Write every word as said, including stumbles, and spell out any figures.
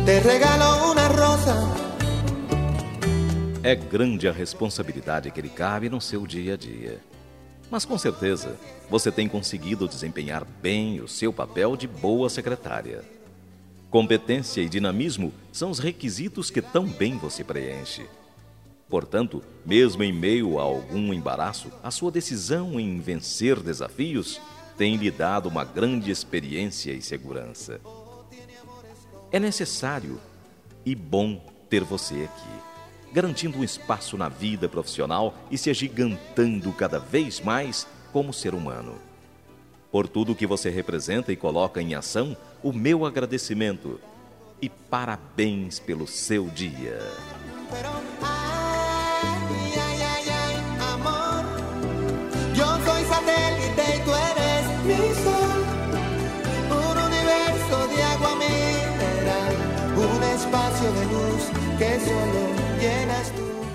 te regalo una rosa. É grande a responsabilidade que lhe cabe no seu dia a dia. Mas com certeza, você tem conseguido desempenhar bem o seu papel de boa secretária. Competência e dinamismo são os requisitos que tão bem você preenche. Portanto, mesmo em meio a algum embaraço, a sua decisão em vencer desafios tem lhe dado uma grande experiência e segurança. É necessário e bom ter você aqui, garantindo um espaço na vida profissional e se agigantando cada vez mais como ser humano. Por tudo que você representa e coloca em ação, o meu agradecimento e parabéns pelo seu dia. Pero, ay, ay, ay, ay, amor, yo soy satélite y tú eres mi sol, un universo de agua mineral, un espacio de luz que solo llenas tú.